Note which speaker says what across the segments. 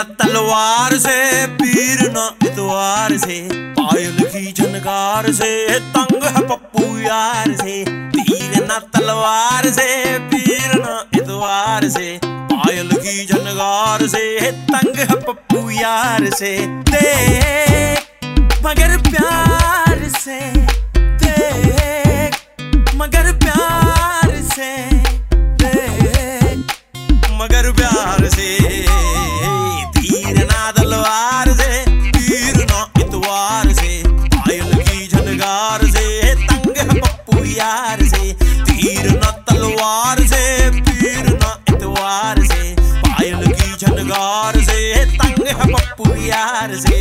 Speaker 1: न तलवार से पीर न इतवार से, पायल की झनकार से तंग है पप्पू यार से। तीर न तलवार से पीर न इतवार से, पायल की झनकार से तंग है पप्पू यार से। देख मगर प्यार से, देख मगर प्यार से, देख मगर प्यार से। तीर ना तलवार से पीर ना इतवार से, पायल की झनकार से तंग है पप्पू यार से। तीर ना तलवार से पीर ना इतवार से, पायल की झनकार से तंग है पप्पू यार से।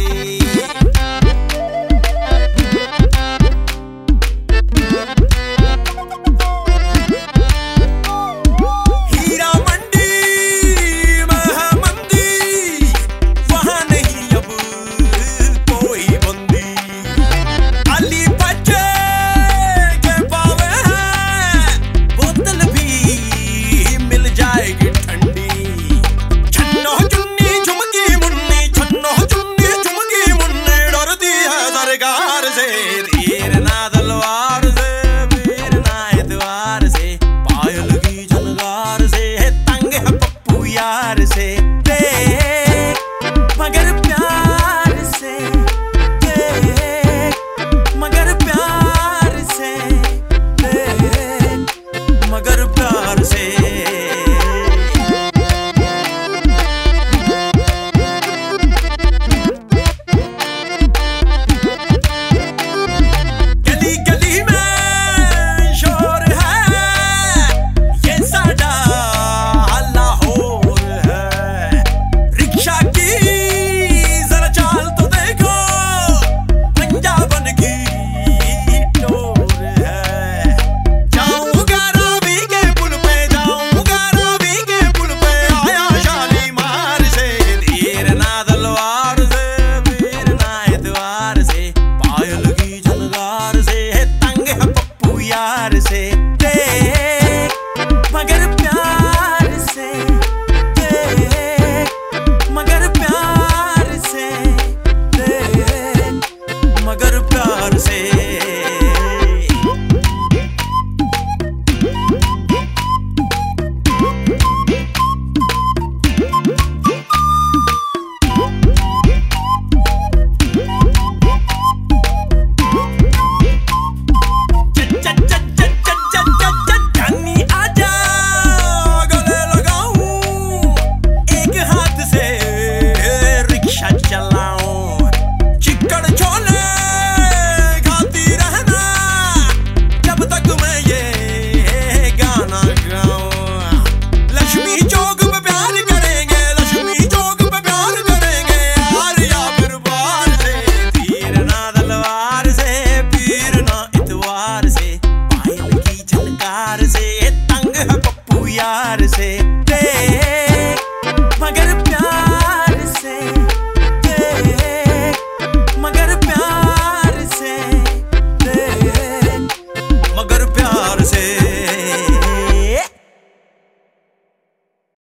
Speaker 1: सरकार से